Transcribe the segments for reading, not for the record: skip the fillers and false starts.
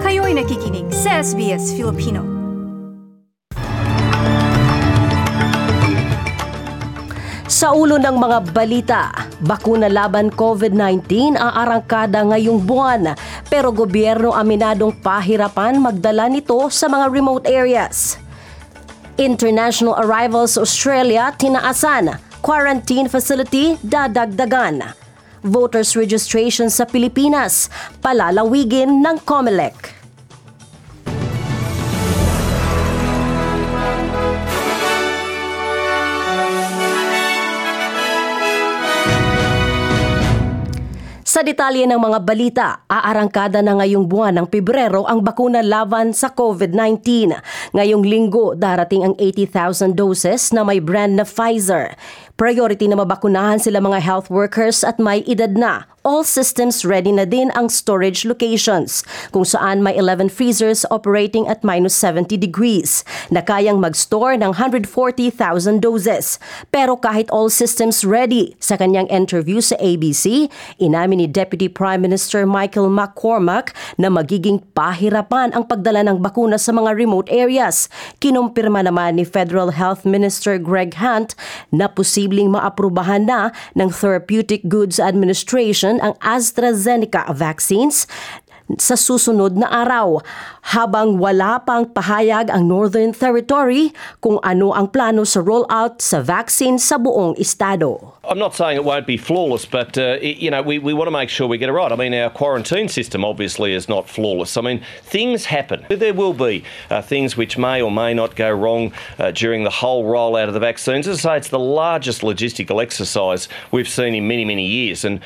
Kayo'y nakikinig sa SBS Filipino. Sa ulo ng mga balita, bakuna laban COVID-19 aarangkada ngayong buwan, pero gobyerno aminadong pahirapan magdala nito sa mga remote areas. International arrivals sa Australia tinaasan, quarantine facility dadagdagan. Voters registration sa Pilipinas palalawigin ng COMELEC. Sa detalye ng mga balita, aarangkada na ngayong buwan ng Pebrero ang bakuna laban sa COVID-19. Ngayong linggo, darating ang 80,000 doses na may brand na Pfizer. Priority na mabakunahan sila mga health workers at may edad na. All systems ready na din ang storage locations, kung saan may 11 freezers operating at minus 70 degrees, na kayang mag-store ng 140,000 doses. Pero kahit all systems ready, sa kanyang interview sa ABC, inamin ni Deputy Prime Minister Michael McCormack na magiging pahirapan ang pagdala ng bakuna sa mga remote areas. Kinumpirma naman ni Federal Health Minister Greg Hunt na posibleng maaprubahan na ng Therapeutic Goods Administration ang AstraZeneca vaccines sa susunod na araw, habang wala pang pahayag ang Northern Territory kung ano ang plano sa rollout sa vaccine sa buong estado. I'm not saying it won't be flawless, but we want to make sure we get it right. I mean, our quarantine system obviously is not flawless. I mean, things happen. There will be things which may or may not go wrong during the whole rollout of the vaccines. As I say, it's the largest logistical exercise we've seen in many, many years, and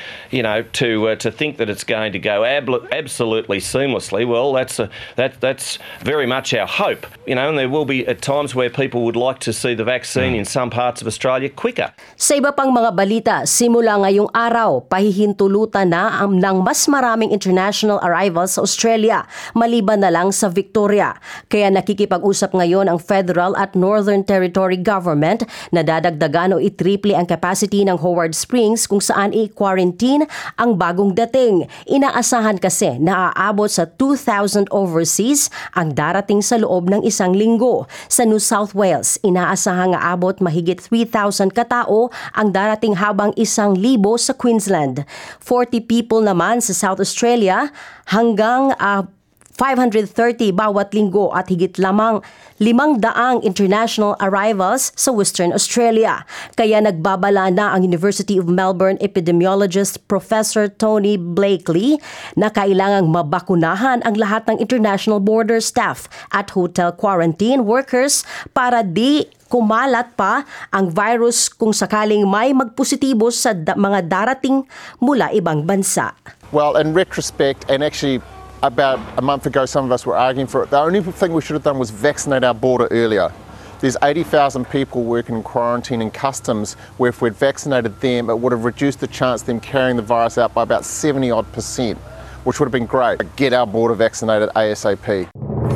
to think that it's going to go absolutely seamlessly, well, that's very much our hope. And there will be at times where people would like to see the vaccine in some parts of Australia quicker. Sa iba pang mga balita, simula ngayong araw, pahihintulutan na ng mas maraming international arrivals sa Australia, maliban na lang sa Victoria. Kaya nakikipag-usap ngayon ang Federal at Northern Territory Government na dadagdagan o itriple ang capacity ng Howard Springs kung saan i-quarantine ang bagong dating. Inaasahan kasi na aabot sa 2,000 overseas ang darating sa loob ng isang linggo. Sa New South Wales, inaasahan nga abot mahigit 3,000 katao ang darating habang 1,000 sa Queensland. 40 people naman sa South Australia hanggang 530 bawat linggo at higit lamang 500 international arrivals sa Western Australia. Kaya nagbabala na ang University of Melbourne epidemiologist Professor Tony Blakely na kailangang mabakunahan ang lahat ng international border staff at hotel quarantine workers para di kumalat pa ang virus kung sakaling may magpositibo sa mga darating mula ibang bansa. Well, in retrospect, and actually about a month ago, some of us were arguing for it. The only thing we should have done was vaccinate our border earlier. There's 80,000 people working in quarantine and customs where if we'd vaccinated them, it would have reduced the chance of them carrying the virus out by about 70-odd%, which would have been great. Get our border vaccinated ASAP.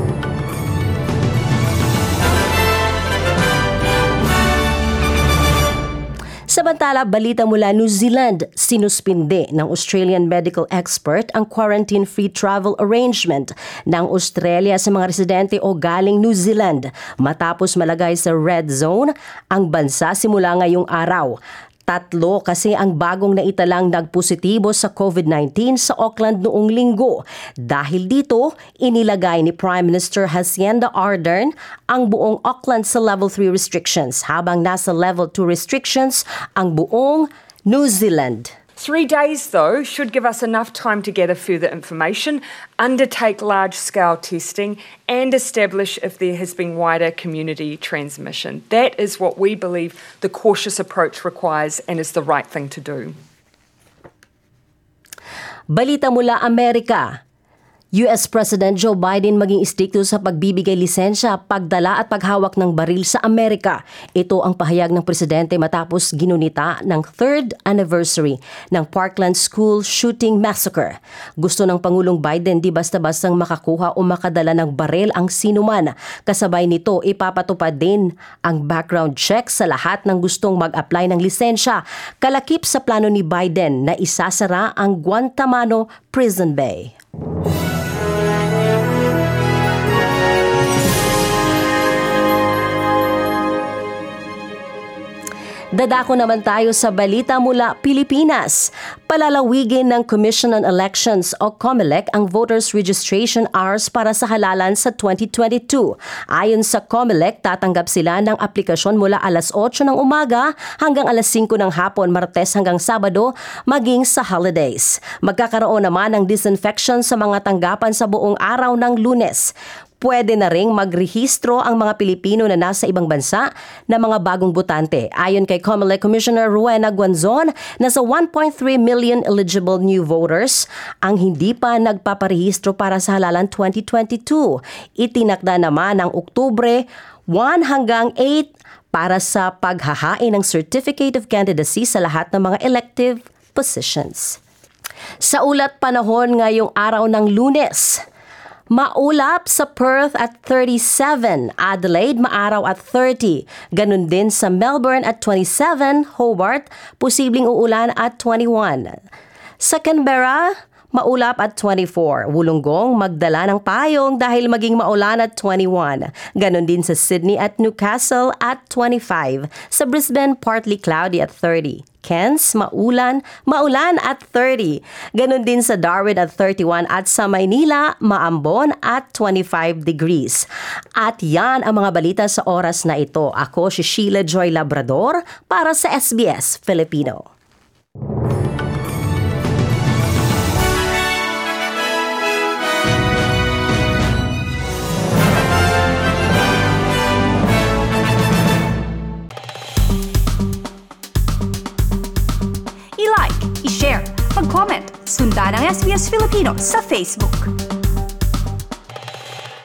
Samantala, balita mula New Zealand, sinuspinde ng Australian medical expert ang quarantine-free travel arrangement ng Australia sa mga residente o galing New Zealand matapos malagay sa red zone ang bansa simula ngayong araw. 3 kasi ang bagong naitalang nagpositibo sa COVID-19 sa Auckland noong linggo. Dahil dito, inilagay ni Prime Minister Jacinda Ardern ang buong Auckland sa Level 3 restrictions, habang nasa Level 2 restrictions ang buong New Zealand. 3 days, though, should give us enough time to gather further information, undertake large-scale testing, and establish if there has been wider community transmission. That is what we believe the cautious approach requires and is the right thing to do. Balita mula Amerika. US President Joe Biden maging istrikto sa pagbibigay lisensya, pagdala at paghawak ng baril sa Amerika. Ito ang pahayag ng presidente matapos ginunita ng 3rd anniversary ng Parkland School Shooting Massacre. Gusto ng Pangulong Biden di basta-bastang makakuha o makadala ng baril ang sinuman. Kasabay nito, ipapatupad din ang background check sa lahat ng gustong mag-apply ng lisensya. Kalakip sa plano ni Biden na isasara ang Guantanamo Prison Bay. Dadako naman tayo sa balita mula Pilipinas. Palalawigin ng Commission on Elections o COMELEC ang voters registration hours para sa halalan sa 2022. Ayon sa COMELEC, tatanggap sila ng aplikasyon mula alas 8 ng umaga hanggang alas 5 ng hapon, Martes hanggang Sabado, maging sa holidays. Magkakaroon naman ng disinfection sa mga tanggapan sa buong araw ng Lunes. Pwede na ring magrehistro ang mga Pilipino na nasa ibang bansa na mga bagong botante. Ayon kay COMELEC Commissioner Rowena Guanzon, nasa 1.3 million eligible new voters ang hindi pa nagpaparehistro para sa halalan 2022. Itinakda naman ang Oktubre 1 hanggang 8 para sa paghahain ng Certificate of Candidacy sa lahat ng mga elective positions. Sa ulat panahon ngayong araw ng Lunes, maulap sa Perth at 37, Adelaide maaraw at 30, ganun din sa Melbourne at 27, Hobart posibleng uulan at 21. Sa Canberra, maulap at 24, Wollongong magdala ng payong dahil maging maulan at 21. Ganon din sa Sydney at Newcastle at 25. Sa Brisbane, partly cloudy at 30. Cairns, maulan at 30. Ganon din sa Darwin at 31 at sa Maynila, maambon at 25 degrees. At yan ang mga balita sa oras na ito. Ako si Sheila Joy Labrador para sa SBS Filipino. I-like, i-share, mag-comment, sundan ang SBS Filipino sa Facebook.